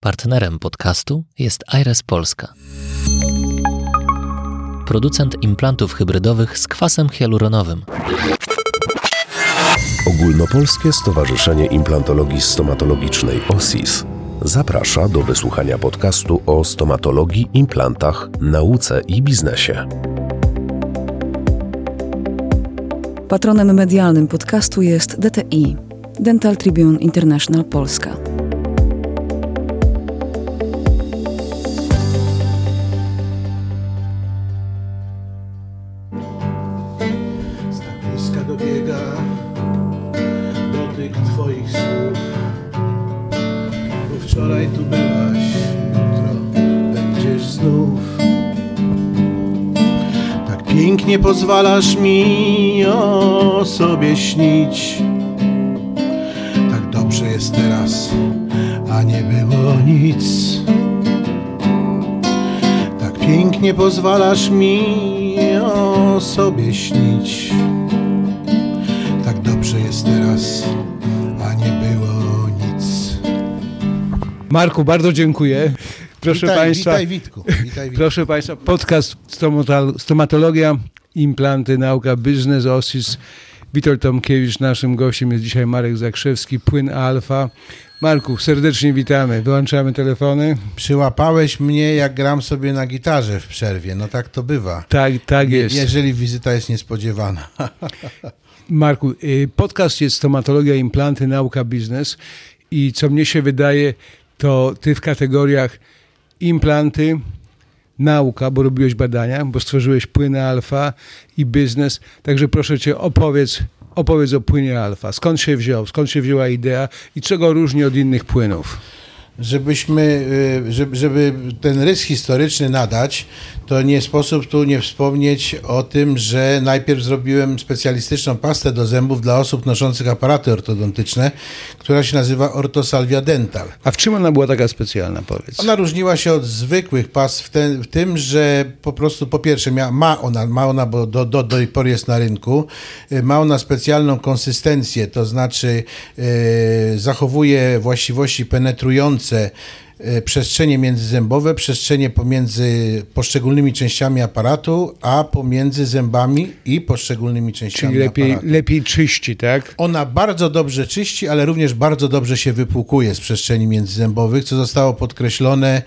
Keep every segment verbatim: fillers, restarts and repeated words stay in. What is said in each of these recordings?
Partnerem podcastu jest Aires Polska. Producent implantów hybrydowych z kwasem hialuronowym. Ogólnopolskie Stowarzyszenie Implantologii Stomatologicznej O S I S zaprasza do wysłuchania podcastu o stomatologii, implantach, nauce i biznesie. Patronem medialnym podcastu jest D T I, Dental Tribune International Polska. Dobiega dotyk twoich słów, bo wczoraj tu byłaś, jutro będziesz znów. Tak pięknie pozwalasz mi o sobie śnić. Tak dobrze jest teraz, a nie było nic. Tak pięknie pozwalasz mi o sobie śnić. Dobrze jest teraz, a nie było nic. Marku, bardzo dziękuję. Proszę witaj, Państwa, witaj Witku. Witaj, Witku. Proszę Państwa, podcast Stomatologia, Implanty, Nauka, Biznes, O S I S. Witold Tomkiewicz, naszym gościem jest dzisiaj Marek Zakrzewski, Płyn Alfa. Marku, serdecznie witamy. Wyłączamy telefony. Przyłapałeś mnie, jak gram sobie na gitarze w przerwie. No tak to bywa. Tak, tak jest. Jeżeli wizyta jest niespodziewana. Marku, podcast jest Stomatologia, Implanty, Nauka, Biznes i co mnie się wydaje, to ty w kategoriach implanty, nauka, bo robiłeś badania, bo stworzyłeś płyny alfa i biznes, także proszę cię, opowiedz, opowiedz o płynie alfa. Skąd się wziął, skąd się wzięła idea i czego różni od innych płynów? Żebyśmy, żeby, żeby ten rys historyczny nadać, to nie sposób tu nie wspomnieć o tym, że najpierw zrobiłem specjalistyczną pastę do zębów dla osób noszących aparaty ortodontyczne, która się nazywa Ortosalvia Dental. A w czym ona była taka specjalna, powiedz? Ona różniła się od zwykłych past w, ten, w tym, że po prostu po pierwsze mia, ma ona, ma ona, bo do, do, do tej pory jest na rynku, ma ona specjalną konsystencję, to znaczy yy, zachowuje właściwości penetrujące przestrzenie międzyzębowe, przestrzenie pomiędzy poszczególnymi częściami aparatu, a pomiędzy zębami i poszczególnymi częściami Czyli lepiej, aparatu. lepiej czyści, tak? Ona bardzo dobrze czyści, ale również bardzo dobrze się wypłukuje z przestrzeni międzyzębowych, co zostało podkreślone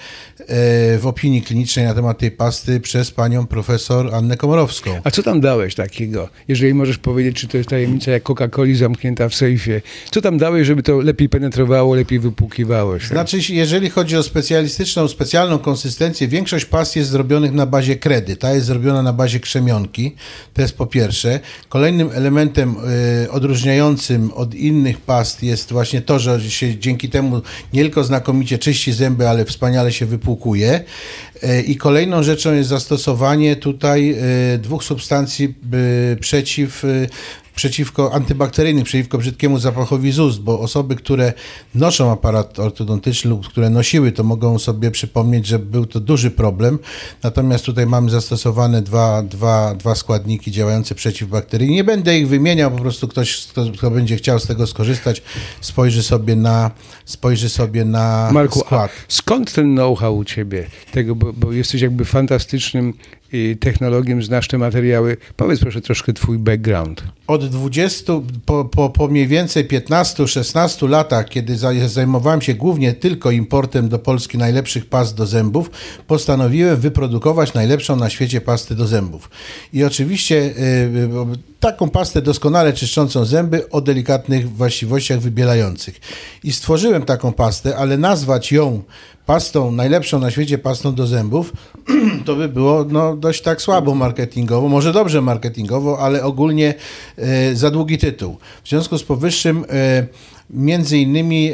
w opinii klinicznej na temat tej pasty przez panią profesor Annę Komorowską. A co tam dałeś takiego? Jeżeli możesz powiedzieć, czy to jest tajemnica jak Coca-Coli zamknięta w sejfie. Co tam dałeś, żeby to lepiej penetrowało, lepiej wypłukiwało się? Znaczy, jeżeli chodzi Chodzi o specjalistyczną, specjalną konsystencję. Większość past jest zrobionych na bazie kredy. Ta jest zrobiona na bazie krzemionki. To jest po pierwsze. Kolejnym elementem y, odróżniającym od innych past jest właśnie to, że się dzięki temu nie tylko znakomicie czyści zęby, ale wspaniale się wypłukuje. Y, I kolejną rzeczą jest zastosowanie tutaj y, dwóch substancji y, przeciw y, przeciwko antybakteryjnym, przeciwko brzydkiemu zapachowi z ust, bo osoby, które noszą aparat ortodontyczny lub które nosiły, to mogą sobie przypomnieć, że był to duży problem. Natomiast tutaj mamy zastosowane dwa, dwa, dwa składniki działające przeciwbakteryjnie. Nie będę ich wymieniał, po prostu ktoś, kto, kto będzie chciał z tego skorzystać, spojrzy sobie na, spojrzy sobie na Marku, skład. Skąd ten know-how u ciebie? Tego, bo, bo jesteś jakby fantastycznym technologiem, znasz te materiały. Powiedz proszę troszkę twój background. Od dwudziestu, po, po, po mniej więcej piętnastu szesnastu latach, kiedy zajmowałem się głównie tylko importem do Polski najlepszych past do zębów, postanowiłem wyprodukować najlepszą na świecie pastę do zębów. I oczywiście y, y, taką pastę doskonale czyszczącą zęby o delikatnych właściwościach wybielających. I stworzyłem taką pastę, ale nazwać ją pastą, najlepszą na świecie pastą do zębów, to by było no, dość tak słabo marketingowo, może dobrze marketingowo, ale ogólnie e, za długi tytuł. W związku z powyższym e, między innymi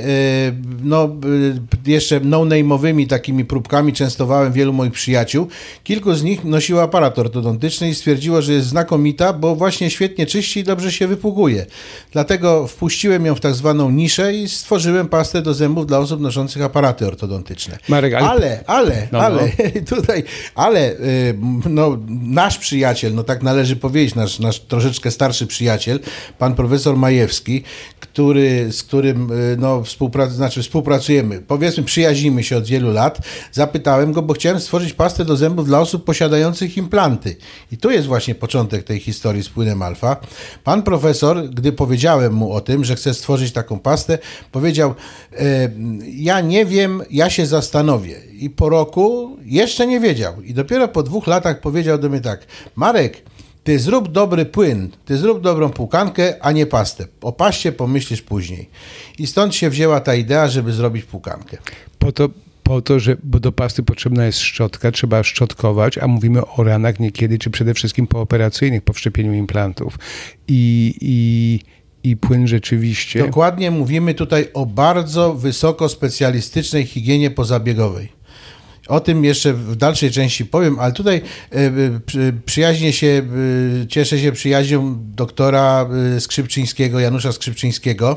no, jeszcze no-name'owymi takimi próbkami częstowałem wielu moich przyjaciół. Kilku z nich nosiło aparat ortodontyczny i stwierdziło, że jest znakomita, bo właśnie świetnie czyści i dobrze się wypłukuje. Dlatego wpuściłem ją w tak zwaną niszę i stworzyłem pastę do zębów dla osób noszących aparaty ortodontyczne. Marek, ale... ale, ale, no, ale, no. tutaj, ale no, nasz przyjaciel, no tak należy powiedzieć, nasz, nasz troszeczkę starszy przyjaciel, pan profesor Majewski, który z którym y, no, współprac- znaczy współpracujemy, powiedzmy przyjaźnimy się od wielu lat, zapytałem go, bo chciałem stworzyć pastę do zębów dla osób posiadających implanty. I tu jest właśnie początek tej historii z płynem alfa. Pan profesor, gdy powiedziałem mu o tym, że chcę stworzyć taką pastę, powiedział, e, ja nie wiem, ja się zastanowię. I po roku jeszcze nie wiedział. I dopiero po dwóch latach powiedział do mnie tak, Marek, ty zrób dobry płyn, ty zrób dobrą płukankę, a nie pastę. O paście pomyślisz później. I stąd się wzięła ta idea, żeby zrobić płukankę. Po to, po to, że bo do pasty potrzebna jest szczotka, trzeba szczotkować, a mówimy o ranach niekiedy, czy przede wszystkim pooperacyjnych, po wszczepieniu implantów. I, i, i płyn rzeczywiście... Dokładnie mówimy tutaj o bardzo wysoko specjalistycznej higienie pozabiegowej. O tym jeszcze w dalszej części powiem, ale tutaj przyjaźnie się, cieszę się przyjaźnią doktora Skrzypczyńskiego, Janusza Skrzypczyńskiego,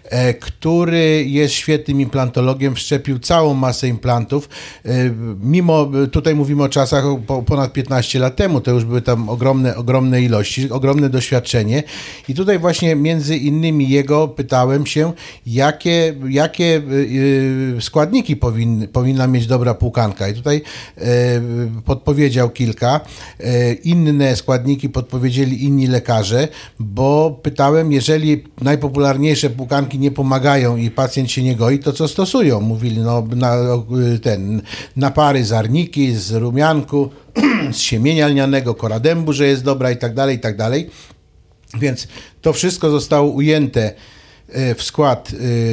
który jest świetnym implantologiem, wszczepił całą masę implantów. Mimo, tutaj mówimy o czasach ponad piętnaście lat temu, to już były tam ogromne, ogromne ilości, ogromne doświadczenie i tutaj właśnie między innymi jego pytałem się, jakie, jakie składniki powinny, powinna mieć dobra płukanka. I tutaj e, podpowiedział kilka. E, inne składniki podpowiedzieli inni lekarze, bo pytałem, jeżeli najpopularniejsze płukanki nie pomagają i pacjent się nie goi, to co stosują? Mówili, no, na, ten, napary z arniki, z rumianku, z siemienia lnianego, kora dębu, że jest dobra i tak dalej, i tak dalej. Więc to wszystko zostało ujęte w skład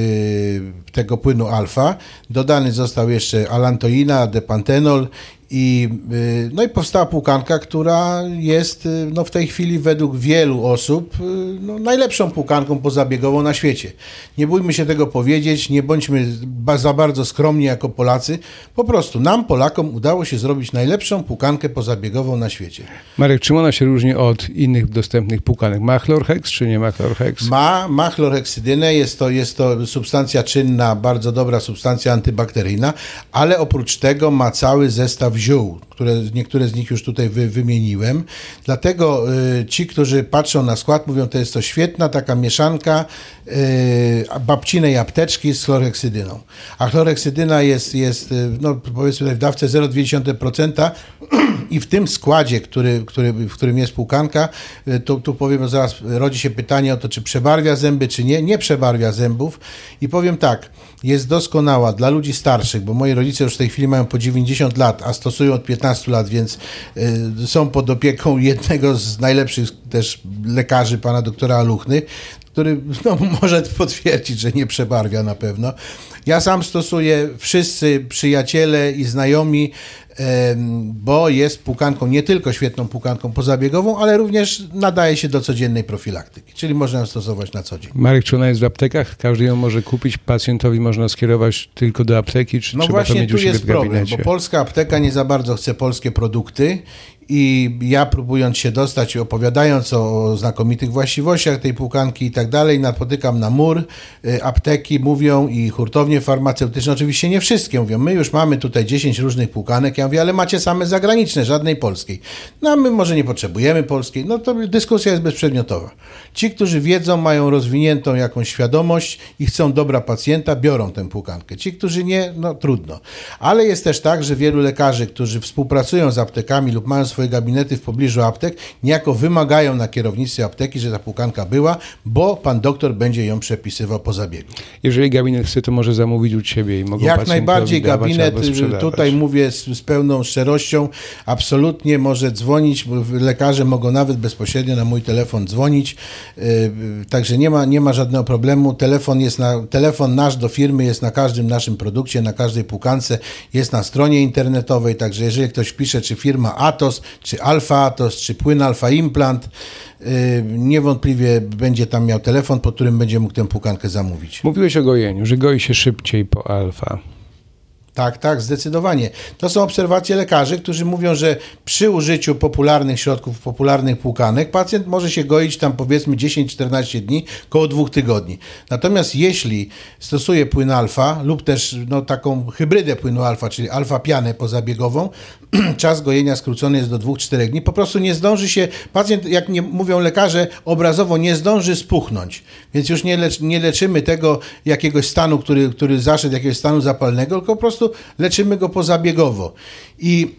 tego płynu alfa. Dodany został jeszcze alantoina, depantenol i, no i powstała płukanka, która jest no w tej chwili według wielu osób no najlepszą płukanką pozabiegową na świecie. Nie bójmy się tego powiedzieć, nie bądźmy za bardzo skromni jako Polacy. Po prostu nam, Polakom, udało się zrobić najlepszą płukankę pozabiegową na świecie. Marek, czym ona się różni od innych dostępnych płukanek? Ma chlorheks czy nie ma chlorheks? Ma, ma chlorheksydynę, jest to, jest to substancja czynna, bardzo dobra substancja antybakteryjna, ale oprócz tego ma cały zestaw ziół, które, niektóre z nich już tutaj wy, wymieniłem. Dlatego y, ci, którzy patrzą na skład, mówią, to jest to świetna taka mieszanka y, babcinej apteczki z chlorheksydyną. A chlorheksydyna jest, jest no, powiedzmy w dawce zero przecinek dwa procent i w tym składzie, który, który, w którym jest płukanka, y, tu, tu powiem, zaraz rodzi się pytanie o to, czy przebarwia zęby, czy nie. Nie przebarwia zębów. I powiem tak, jest doskonała dla ludzi starszych, bo moi rodzice już w tej chwili mają po dziewięćdziesiąt lat, a stosują od piętnastu lat, więc y, są pod opieką jednego z najlepszych też lekarzy, pana doktora Aluchny, który no, może potwierdzić, że nie przebarwia na pewno. Ja sam stosuję, wszyscy przyjaciele i znajomi, bo jest płukanką nie tylko świetną płukanką pozabiegową, ale również nadaje się do codziennej profilaktyki, czyli można ją stosować na co dzień. Marek, czy ona jest w aptekach? Każdy ją może kupić, pacjentowi można skierować tylko do apteki, czy no trzeba to mieć u siebie w gabinecie? No właśnie tu jest problem, bo polska apteka nie za bardzo chce polskie produkty i ja próbując się dostać, opowiadając o znakomitych właściwościach tej płukanki i tak dalej, napotykam na mur, apteki mówią i hurtownie farmaceutyczne, oczywiście nie wszystkie mówią, my już mamy tutaj dziesięć różnych płukanek, ja mówię, ale macie same zagraniczne, żadnej polskiej. No a my może nie potrzebujemy polskiej, no to dyskusja jest bezprzedmiotowa. Ci, którzy wiedzą, mają rozwiniętą jakąś świadomość i chcą dobra pacjenta, biorą tę płukankę. Ci, którzy nie, no trudno. Ale jest też tak, że wielu lekarzy, którzy współpracują z aptekami lub mają swoje gabinety w pobliżu aptek, niejako wymagają na kierownictwie apteki, że ta płukanka była, bo pan doktor będzie ją przepisywał po zabiegu. Jeżeli gabinet chce, to może zamówić u ciebie i mogą Jak najbardziej gabinet, tutaj tutaj mówię z, z pełną szczerością, absolutnie może dzwonić, lekarze mogą nawet bezpośrednio na mój telefon dzwonić, yy, także nie ma, nie ma żadnego problemu. Telefon, jest na, telefon nasz do firmy jest na każdym naszym produkcie, na każdej płukance, jest na stronie internetowej, także jeżeli ktoś pisze, czy firma Atos, czy Alfa Atos, czy płyn Alfa Implant, yy, niewątpliwie będzie tam miał telefon, po którym będzie mógł tę płukankę zamówić. Mówiłeś o gojeniu, że goi się szybciej po alfa. Tak, tak, zdecydowanie. To są obserwacje lekarzy, którzy mówią, że przy użyciu popularnych środków, popularnych płukanek, pacjent może się goić tam powiedzmy dziesięć do czternastu dni, koło dwóch tygodni. Natomiast jeśli stosuje płyn alfa lub też no, taką hybrydę płynu alfa, czyli alfa-pianę pozabiegową, czas gojenia skrócony jest do dwóch do czterech dni. Po prostu nie zdąży się, pacjent, jak nie mówią lekarze, obrazowo nie zdąży spuchnąć. Więc już nie, lecz, nie leczymy tego jakiegoś stanu, który, który zaszedł, jakiegoś stanu zapalnego, tylko po prostu leczymy go pozabiegowo. I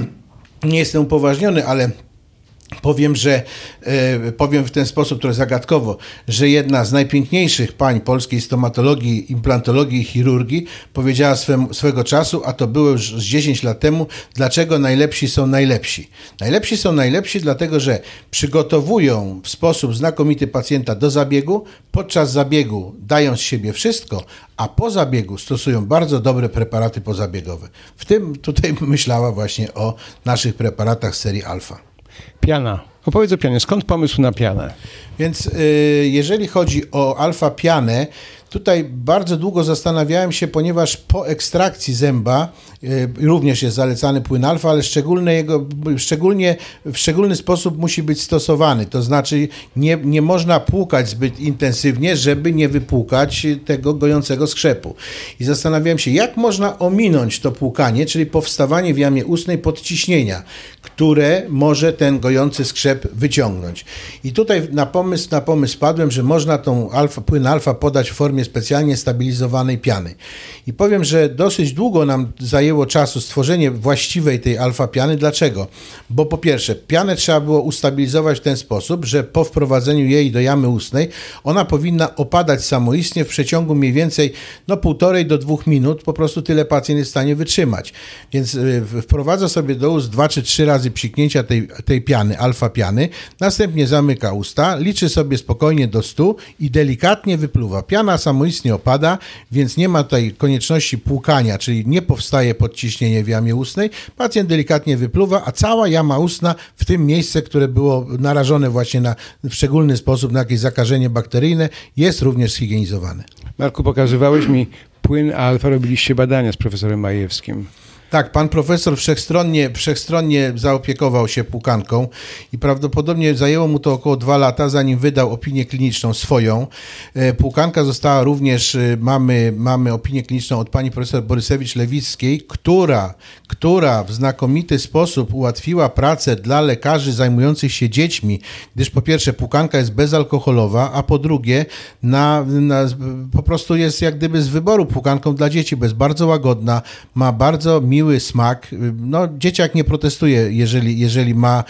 nie jestem upoważniony, ale powiem, że e, powiem w ten sposób trochę zagadkowo, że jedna z najpiękniejszych pań polskiej stomatologii, implantologii i chirurgii powiedziała swem, swego czasu, a to było już z dziesięć lat temu, dlaczego najlepsi są najlepsi. Najlepsi są najlepsi dlatego, że przygotowują w sposób znakomity pacjenta do zabiegu, podczas zabiegu dają z siebie wszystko, a po zabiegu stosują bardzo dobre preparaty pozabiegowe. W tym tutaj myślała właśnie o naszych preparatach z serii alfa. Piana. Opowiedz o pianie. Skąd pomysł na pianę? Więc y, jeżeli chodzi o alfa-pianę, tutaj bardzo długo zastanawiałem się, ponieważ po ekstrakcji zęba y, również jest zalecany płyn alfa, ale szczególnie, jego, szczególnie w szczególny sposób musi być stosowany. To znaczy nie, nie można płukać zbyt intensywnie, żeby nie wypłukać tego gojącego skrzepu. I zastanawiałem się, jak można ominąć to płukanie, czyli powstawanie w jamie ustnej podciśnienia, które może ten gojący skrzep wyciągnąć. I tutaj na pomysł, na pomysł padłem, że można tą alfa, płyn alfa podać w formie specjalnie stabilizowanej piany. I powiem, że dosyć długo nam zajęło czasu stworzenie właściwej tej alfa piany. Dlaczego? Bo po pierwsze, pianę trzeba było ustabilizować w ten sposób, że po wprowadzeniu jej do jamy ustnej ona powinna opadać samoistnie w przeciągu mniej więcej no półtorej do dwóch minut. Po prostu tyle pacjent jest w stanie wytrzymać. Więc wprowadza sobie do ust dwa czy trzy razy psiknięcia tej, tej piany, alfa piany, następnie zamyka usta, liczy sobie spokojnie do stu i delikatnie wypluwa. Piana samoistnie opada, więc nie ma tutaj konieczności płukania, czyli nie powstaje podciśnienie w jamie ustnej. Pacjent delikatnie wypluwa, a cała jama ustna, w tym miejsce, które było narażone właśnie na, w szczególny sposób na jakieś zakażenie bakteryjne, jest również zhigienizowane. Marku, pokazywałeś mi płyn alfa, robiliście badania z profesorem Majewskim. Tak, pan profesor wszechstronnie, wszechstronnie zaopiekował się płukanką i prawdopodobnie zajęło mu to około dwa lata, zanim wydał opinię kliniczną swoją. Płukanka została również, mamy, mamy opinię kliniczną od pani profesor Borysewicz-Lewickiej, która, która w znakomity sposób ułatwiła pracę dla lekarzy zajmujących się dziećmi, gdyż po pierwsze płukanka jest bezalkoholowa, a po drugie na, na, po prostu jest jak gdyby z wyboru płukanką dla dzieci, bo jest bardzo łagodna, ma bardzo miły miły smak. No, dzieciak nie protestuje, jeżeli, jeżeli ma,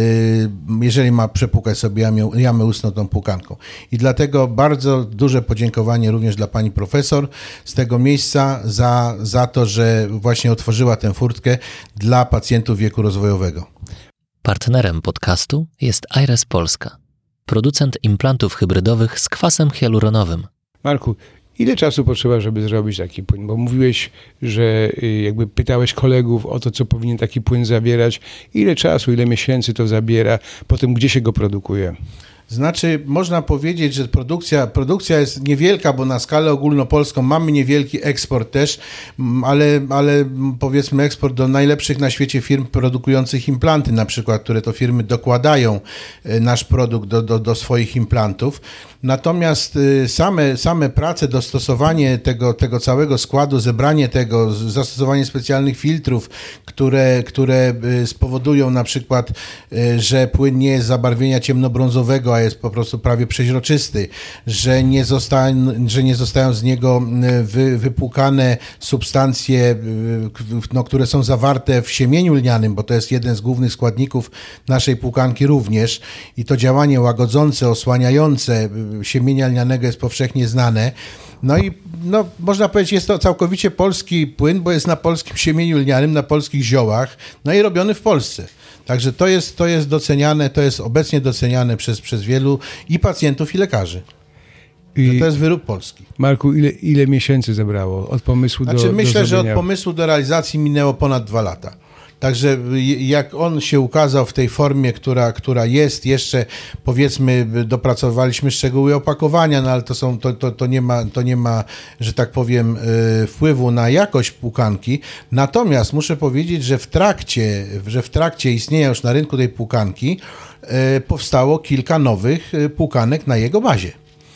jeżeli ma przepłukać sobie jamę, jamę ustną tą płukanką. I dlatego bardzo duże podziękowanie również dla pani profesor z tego miejsca za, za to, że właśnie otworzyła tę furtkę dla pacjentów wieku rozwojowego. Partnerem podcastu jest Aires Polska, producent implantów hybrydowych z kwasem hialuronowym. Marku, ile czasu potrzeba, żeby zrobić taki płyn? Bo mówiłeś, że jakby pytałeś kolegów o to, co powinien taki płyn zawierać. Ile czasu, ile miesięcy to zabiera? Potem gdzie się go produkuje? Znaczy, można powiedzieć, że produkcja, produkcja jest niewielka, bo na skalę ogólnopolską mamy niewielki eksport też, ale, ale powiedzmy eksport do najlepszych na świecie firm produkujących implanty, na przykład, które to firmy dokładają nasz produkt do, do, do swoich implantów. Natomiast same, same prace, dostosowanie tego, tego całego składu, zebranie tego, zastosowanie specjalnych filtrów, które, które spowodują na przykład, że płyn nie jest zabarwienia ciemnobrązowego, a jest po prostu prawie przeźroczysty, że nie zostają, że nie zostają z niego wy, wypłukane substancje, no, które są zawarte w siemieniu lnianym, bo to jest jeden z głównych składników naszej płukanki również i to działanie łagodzące, osłaniające siemienia lnianego jest powszechnie znane. No i no, można powiedzieć, jest to całkowicie polski płyn, bo jest na polskim siemieniu lnianym, na polskich ziołach, no i robiony w Polsce. Także to jest, to jest doceniane, to jest obecnie doceniane przez, przez wielu i pacjentów, i lekarzy. I to jest wyrób polski. Marku, ile, ile miesięcy zabrało od pomysłu znaczy, do myślę, do że od pomysłu do realizacji minęło ponad dwa lata. Także jak on się ukazał w tej formie, która, która jest, jeszcze powiedzmy dopracowaliśmy szczegóły opakowania, no ale to są, to, to, to, nie ma, to nie ma, że tak powiem, wpływu na jakość płukanki. Natomiast muszę powiedzieć, że w trakcie, że w trakcie istnienia już na rynku tej płukanki powstało kilka nowych płukanek na jego bazie.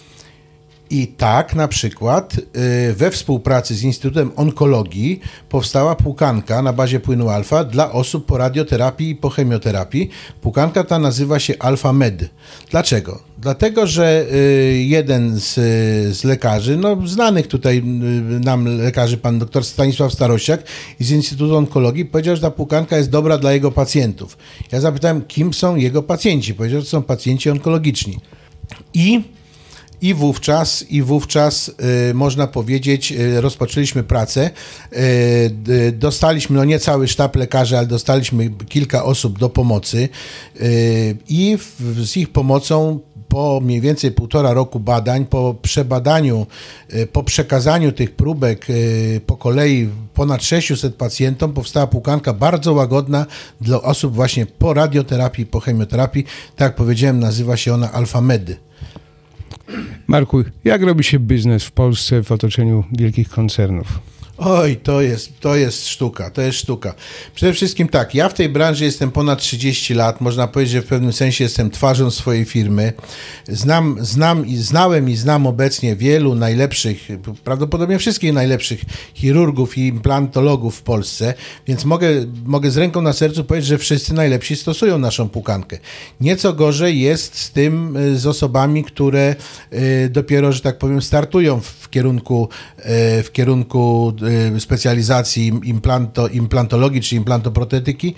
I tak na przykład we współpracy z Instytutem Onkologii powstała płukanka na bazie płynu alfa dla osób po radioterapii i po chemioterapii. Płukanka ta nazywa się Alfa Med. Dlaczego? Dlatego, że jeden z, z lekarzy, no znanych tutaj nam lekarzy, pan dr Stanisław Starosiak z Instytutu Onkologii powiedział, że ta płukanka jest dobra dla jego pacjentów. Ja zapytałem, kim są jego pacjenci? Powiedział, że są pacjenci onkologiczni. I I wówczas, i wówczas y, można powiedzieć, y, rozpoczęliśmy pracę. Y, y, dostaliśmy, no nie cały sztab lekarzy, ale dostaliśmy kilka osób do pomocy y, i w, z ich pomocą po mniej więcej półtora roku badań, po przebadaniu, y, po przekazaniu tych próbek y, po kolei ponad sześciuset pacjentom powstała płukanka bardzo łagodna dla osób właśnie po radioterapii, po chemioterapii. Tak jak powiedziałem, nazywa się ona Alfa Med. Marku, jak robi się biznes w Polsce w otoczeniu wielkich koncernów? Oj, to jest, to jest sztuka, to jest sztuka. Przede wszystkim tak, ja w tej branży jestem ponad trzydzieści lat, można powiedzieć, że w pewnym sensie jestem twarzą swojej firmy. Znam, znam i znałem i znam obecnie wielu najlepszych, prawdopodobnie wszystkich najlepszych chirurgów i implantologów w Polsce, więc mogę, mogę z ręką na sercu powiedzieć, że wszyscy najlepsi stosują naszą płukankę. Nieco gorzej jest z tym, z osobami, które dopiero, że tak powiem, startują w kierunku, w kierunku specjalizacji implanto, implantologii czy implantoprotetyki,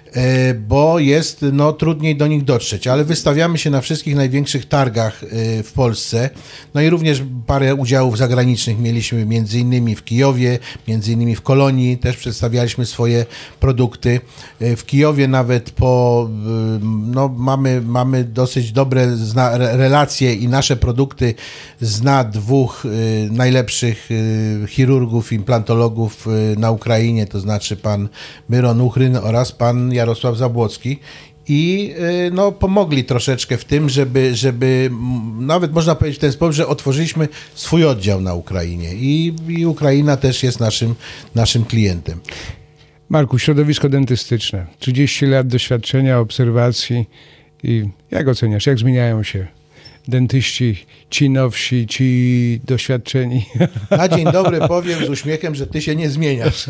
bo jest no, trudniej do nich dotrzeć, ale wystawiamy się na wszystkich największych targach w Polsce, no i również parę udziałów zagranicznych mieliśmy między innymi w Kijowie, między innymi w Kolonii, też przedstawialiśmy swoje produkty. W Kijowie nawet po, no mamy, mamy dosyć dobre zna, relacje i nasze produkty zna dwóch najlepszych chirurgów, implantologów na Ukrainie, to znaczy pan Myron Uchryn oraz pan Jarosław Zabłocki. I no, pomogli troszeczkę w tym, żeby, żeby nawet można powiedzieć w ten sposób, że otworzyliśmy swój oddział na Ukrainie i, i Ukraina też jest naszym, naszym klientem. Marku, środowisko dentystyczne, trzydzieści lat doświadczenia, obserwacji i jak oceniasz, jak zmieniają się dentyści, ci nowsi, ci doświadczeni? Na dzień dobry powiem z uśmiechem, że ty się nie zmieniasz.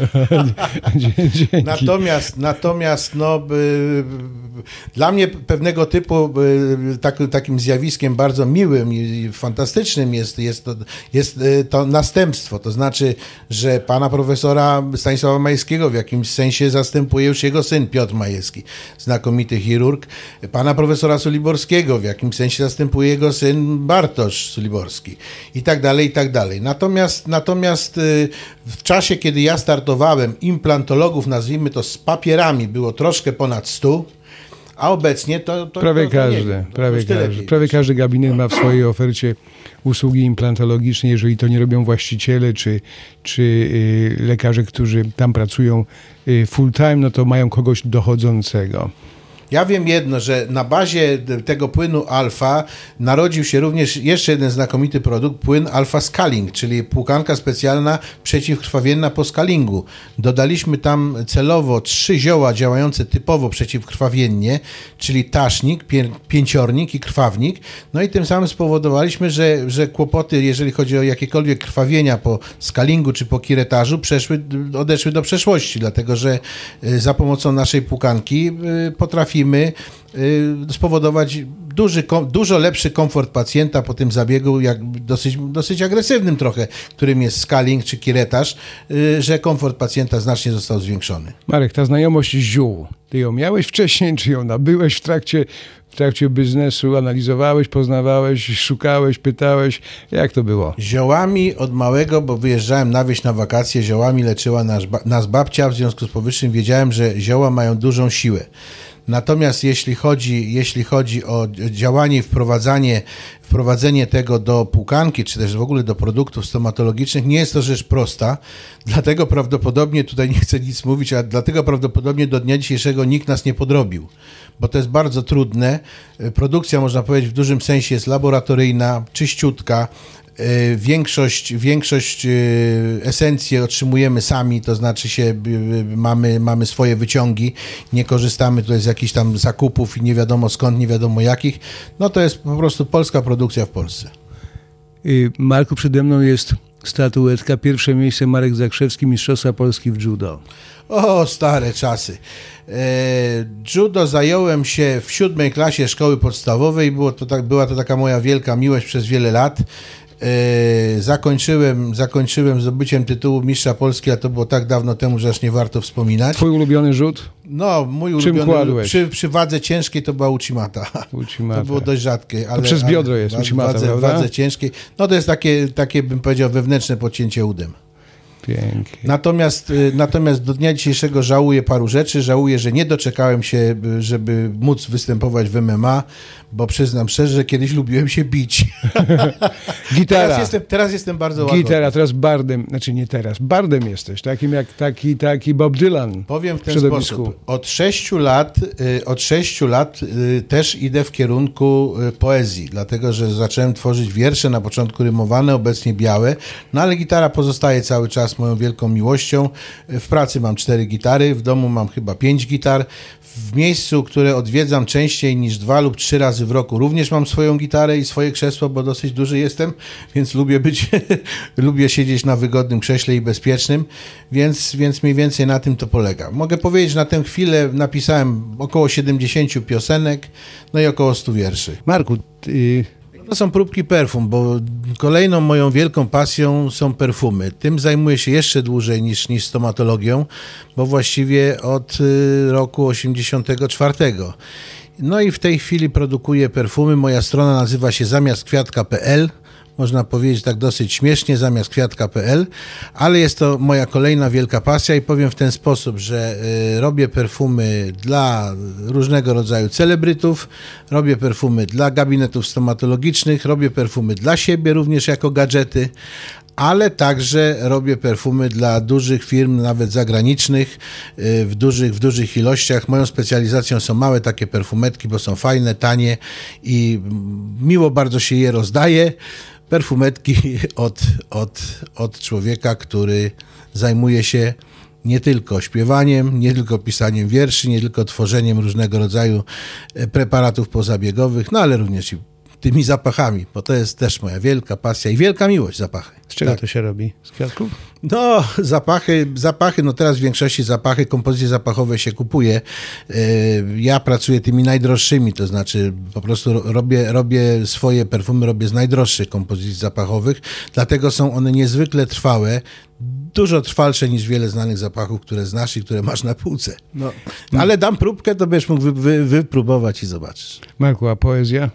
Dzięki. Natomiast, natomiast no, by, dla mnie pewnego typu by, tak, takim zjawiskiem bardzo miłym i fantastycznym jest, jest, to, jest to następstwo. To znaczy, że pana profesora Stanisława Majewskiego w jakimś sensie zastępuje już jego syn Piotr Majewski, znakomity chirurg. Pana profesora Suliborskiego w jakimś sensie zastępuje jego syn Bartosz Suliborski i tak dalej, i tak dalej. Natomiast, natomiast w czasie, kiedy ja startowałem, implantologów, nazwijmy to z papierami, było troszkę ponad stu, a obecnie to... to prawie to, to każdy, wiem, to prawie, każdy prawie każdy gabinet ma w swojej ofercie usługi implantologiczne, jeżeli to nie robią właściciele czy, czy y, lekarze, którzy tam pracują y, full time, no to mają kogoś dochodzącego. Ja wiem jedno, że na bazie tego płynu alfa narodził się również jeszcze jeden znakomity produkt, płyn alfa scaling, czyli płukanka specjalna przeciwkrwawienna po scalingu. Dodaliśmy tam celowo trzy zioła działające typowo przeciwkrwawiennie, czyli tasznik, pię- pięciornik i krwawnik. No i tym samym spowodowaliśmy, że, że kłopoty, jeżeli chodzi o jakiekolwiek krwawienia po scalingu czy po kiretażu, przeszły, odeszły do przeszłości, dlatego że za pomocą naszej płukanki potrafimy spowodować duży, dużo lepszy komfort pacjenta po tym zabiegu, jak dosyć, dosyć agresywnym trochę, którym jest scaling czy kiretaż, że komfort pacjenta znacznie został zwiększony. Marek, ta znajomość ziół, ty ją miałeś wcześniej, czy ją nabyłeś w trakcie, w trakcie biznesu, analizowałeś, poznawałeś, szukałeś, pytałeś, jak to było? Ziołami od małego, bo wyjeżdżałem na wieś na wakacje, ziołami leczyła nas, nas babcia, w związku z powyższym wiedziałem, że zioła mają dużą siłę. Natomiast jeśli chodzi, jeśli chodzi o działanie i wprowadzanie, wprowadzenie tego do płukanki, czy też w ogóle do produktów stomatologicznych, nie jest to rzecz prosta. Dlatego prawdopodobnie, tutaj nie chcę nic mówić, a dlatego prawdopodobnie do dnia dzisiejszego nikt nas nie podrobił, bo to jest bardzo trudne. Produkcja, można powiedzieć, w dużym sensie jest laboratoryjna, czyściutka. Większość, większość esencji otrzymujemy sami, to znaczy się mamy, mamy swoje wyciągi, nie korzystamy tutaj z jakichś tam zakupów i nie wiadomo skąd, nie wiadomo jakich. No to jest po prostu polska produkcja w Polsce. Marku, przede mną jest statuetka, pierwsze miejsce Marek Zakrzewski, Mistrzostwa Polski w judo. O, stare czasy. E, judo zająłem się w siódmej klasie szkoły podstawowej, było to tak, była to taka moja wielka miłość przez wiele lat. E, zakończyłem, zakończyłem zdobyciem tytułu mistrza Polski, a to było tak dawno temu, że aż nie warto wspominać. Twój ulubiony rzut? No, mój Czym ulubiony kładłeś? przy, przy wadze ciężkiej to była Uchimata. Uchimata. To było dość rzadkie. Ale, to przez biodro ale, jest ale Uchimata, wadze, prawda? wadze ciężkiej. No to jest takie, takie, bym powiedział, wewnętrzne podcięcie udem. Pięknie. Natomiast, natomiast do dnia dzisiejszego żałuję paru rzeczy. Żałuję, że nie doczekałem się, żeby móc występować w M M A, bo przyznam szczerze, że kiedyś lubiłem się bić. Gitara. Teraz jestem, teraz jestem bardzo łagodny. Gitara, teraz bardem, znaczy nie teraz, bardem jesteś, takim jak taki, taki Bob Dylan. Powiem w ten środowisku. sposób. Od sześciu lat, y, od sześciu lat y, też idę w kierunku y, poezji, dlatego że zacząłem tworzyć wiersze, na początku rymowane, obecnie białe, no ale gitara pozostaje cały czas moją wielką miłością. W pracy mam cztery gitary, w domu mam chyba pięć gitar. W miejscu, które odwiedzam częściej niż dwa lub trzy razy w roku, również mam swoją gitarę i swoje krzesło, bo dosyć duży jestem, więc lubię być, lubię siedzieć na wygodnym krześle i bezpiecznym, więc, więc mniej więcej na tym to polega. Mogę powiedzieć, że na tę chwilę napisałem około siedemdziesiąt piosenek, no i około stu wierszy. Marku, ty... To są próbki perfum, bo kolejną moją wielką pasją są perfumy. Tym zajmuję się jeszcze dłużej niż, niż stomatologią, bo właściwie od y, roku osiemdziesiątego czwartego. No i w tej chwili produkuję perfumy. Moja strona nazywa się zamiast kwiatka kropka p l. Można powiedzieć tak dosyć śmiesznie, zamiast kwiatka kropka p l, ale jest to moja kolejna wielka pasja i powiem w ten sposób, że y, robię perfumy dla różnego rodzaju celebrytów, robię perfumy dla gabinetów stomatologicznych, robię perfumy dla siebie również jako gadżety, ale także robię perfumy dla dużych firm, nawet zagranicznych, w dużych, w dużych ilościach. Moją specjalizacją są małe takie perfumetki, bo są fajne, tanie i miło bardzo się je rozdaje. Perfumetki od, od, od człowieka, który zajmuje się nie tylko śpiewaniem, nie tylko pisaniem wierszy, nie tylko tworzeniem różnego rodzaju preparatów pozabiegowych, no ale również i tymi zapachami, bo to jest też moja wielka pasja i wielka miłość, zapachy. Z czego tak. to się robi? Z kwiatków? No, zapachy, zapachy, no teraz w większości zapachy, kompozycje zapachowe się kupuje. Ja pracuję tymi najdroższymi, to znaczy po prostu robię, robię swoje perfumy, robię z najdroższych kompozycji zapachowych, dlatego są one niezwykle trwałe, dużo trwalsze niż wiele znanych zapachów, które znasz i które masz na półce. No. Ale dam próbkę, to będziesz mógł wy, wy, wypróbować i zobaczysz. Marku, a poezja?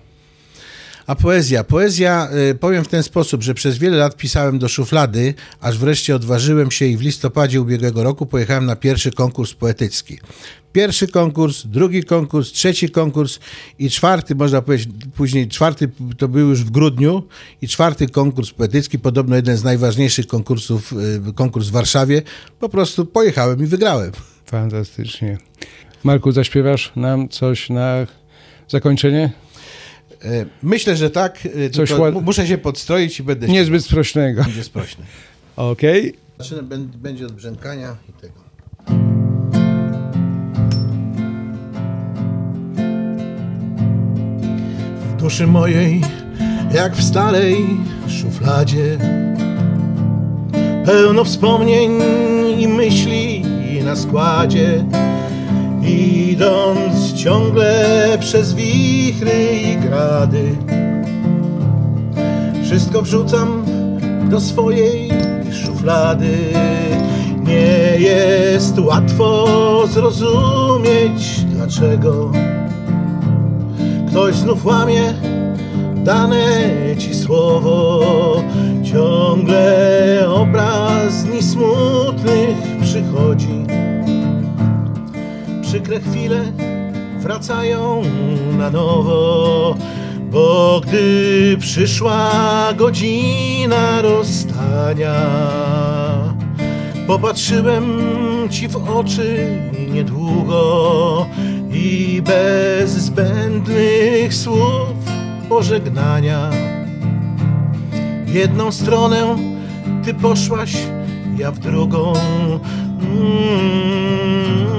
A poezja. Poezja, y, powiem w ten sposób, że przez wiele lat pisałem do szuflady, aż wreszcie odważyłem się i w listopadzie ubiegłego roku pojechałem na pierwszy konkurs poetycki. Pierwszy konkurs, drugi konkurs, trzeci konkurs i czwarty, można powiedzieć, później czwarty to był już w grudniu i czwarty konkurs poetycki, podobno jeden z najważniejszych konkursów, y, konkurs w Warszawie. Po prostu pojechałem i wygrałem. Fantastycznie. Marku, zaśpiewasz nam coś na zakończenie? Myślę, że tak. Coś ład... Muszę się podstroić i będę... Niezbyt sprośnego. Będzie sprośny. Okej. Okay. Będzie od brzękania i tego. W duszy mojej, jak w starej szufladzie, pełno wspomnień i myśli na składzie. Idąc ciągle przez wichry i grady, wszystko wrzucam do swojej szuflady. Nie jest łatwo zrozumieć, dlaczego ktoś znów łamie dane ci słowo. Ciągle obraz dni smutnych przychodzi, przykre chwile wracają na nowo, bo gdy przyszła godzina rozstania, popatrzyłem ci w oczy niedługo i bez zbędnych słów pożegnania. W jedną stronę ty poszłaś, ja w drugą. Mm.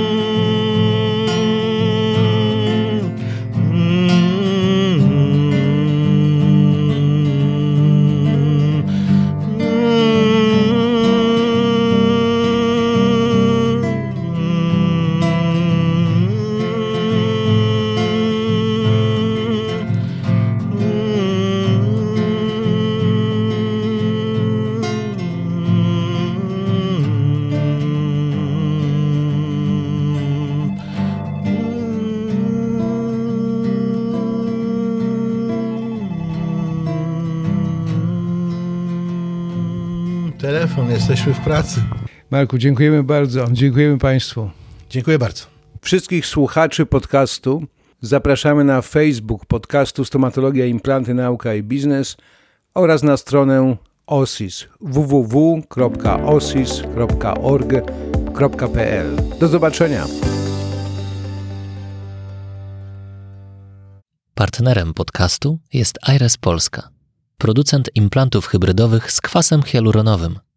Telefon, jesteśmy w pracy. Marku, dziękujemy bardzo. Dziękujemy Państwu. Dziękuję bardzo. Wszystkich słuchaczy podcastu zapraszamy na Facebook podcastu Stomatologia, Implanty, Nauka i Biznes oraz na stronę O S I S w w w kropka osis kropka org kropka p l. Do zobaczenia. Partnerem podcastu jest Aires Polska, producent implantów hybrydowych z kwasem hialuronowym.